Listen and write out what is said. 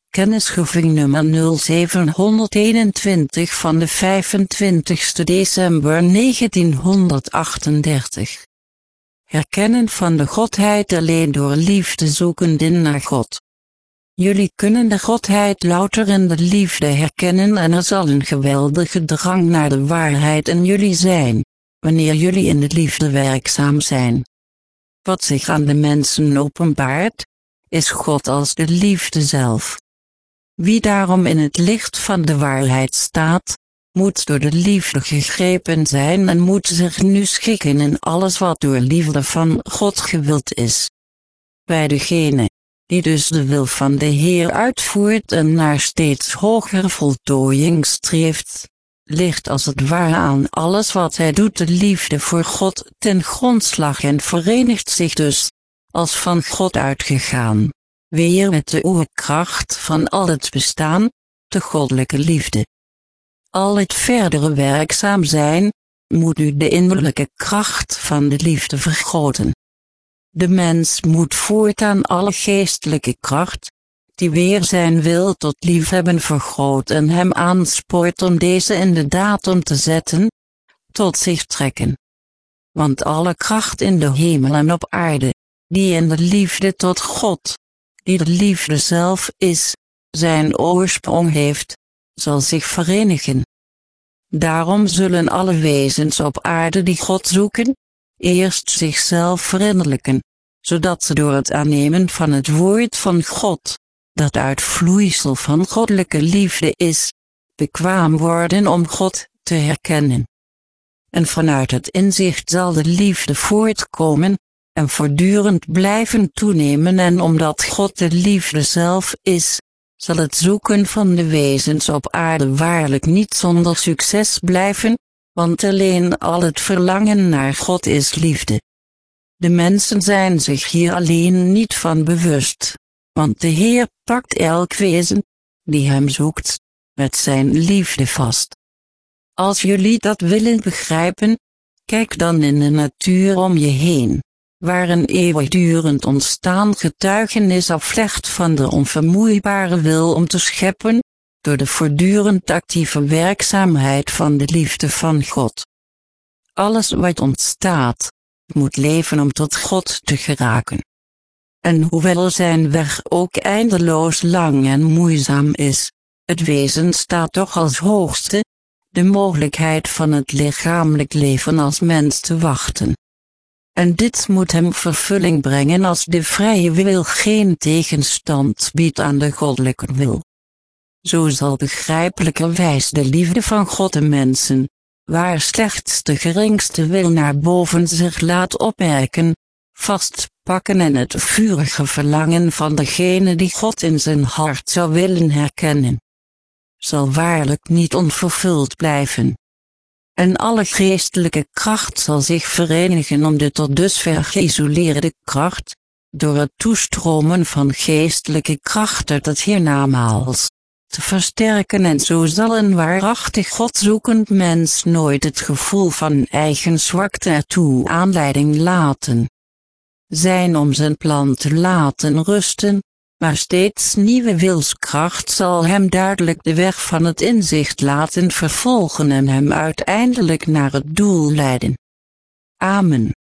Kennisgeving nummer 0721 van de 25 december 1938. Herkennen van de Godheid alleen door liefde zoekenden naar God. Jullie kunnen de Godheid louter in de liefde herkennen en er zal een geweldige drang naar de waarheid in jullie zijn, wanneer jullie in de liefde werkzaam zijn. Wat zich aan de mensen openbaart, is God als de liefde zelf. Wie daarom in het licht van de waarheid staat, moet door de liefde gegrepen zijn en moet zich nu schikken in alles wat door liefde van God gewild is. Bij degene, die dus de wil van de Heer uitvoert en naar steeds hogere voltooiing streeft, ligt als het ware aan alles wat hij doet de liefde voor God ten grondslag en verenigt zich dus, als van God uitgegaan, weer met de oerkracht van al het bestaan, de goddelijke liefde. Al het verdere werkzaam zijn, moet u de innerlijke kracht van de liefde vergroten. De mens moet voortaan alle geestelijke kracht, die weer zijn wil tot liefhebben vergroot en hem aanspoort om deze in de daad om te zetten, tot zich trekken. Want alle kracht in de hemel en op aarde, die in de liefde tot God, die de liefde zelf is, zijn oorsprong heeft, zal zich verenigen. Daarom zullen alle wezens op aarde die God zoeken, eerst zichzelf verinnerlijken, zodat ze door het aannemen van het woord van God, dat uitvloeisel van goddelijke liefde is, bekwaam worden om God te herkennen. En vanuit het inzicht zal de liefde voortkomen, en voortdurend blijven toenemen en omdat God de liefde zelf is, zal het zoeken van de wezens op aarde waarlijk niet zonder succes blijven, want alleen al het verlangen naar God is liefde. De mensen zijn zich hier alleen niet van bewust, want de Heer pakt elk wezen, die hem zoekt, met zijn liefde vast. Als jullie dat willen begrijpen, kijk dan in de natuur om je heen, waar een eeuwigdurend ontstaan getuigenis aflegt van de onvermoeibare wil om te scheppen, door de voortdurend actieve werkzaamheid van de liefde van God. Alles wat ontstaat, moet leven om tot God te geraken. En hoewel zijn weg ook eindeloos lang en moeizaam is, het wezen staat toch als hoogste, de mogelijkheid van het lichamelijk leven als mens te wachten. En dit moet hem vervulling brengen als de vrije wil geen tegenstand biedt aan de goddelijke wil. Zo zal begrijpelijkerwijs de liefde van God de mensen, waar slechts de geringste wil naar boven zich laat opmerken, vastpakken en het vurige verlangen van degene die God in zijn hart zou willen herkennen, zal waarlijk niet onvervuld blijven. En alle geestelijke kracht zal zich verenigen om de tot dusver geïsoleerde kracht, door het toestromen van geestelijke kracht uit het hiernamaals, te versterken en zo zal een waarachtig godzoekend mens nooit het gevoel van eigen zwakte ertoe aanleiding laten zijn om zijn plan te laten rusten, maar steeds nieuwe wilskracht zal hem duidelijk de weg van het inzicht laten vervolgen en hem uiteindelijk naar het doel leiden. Amen.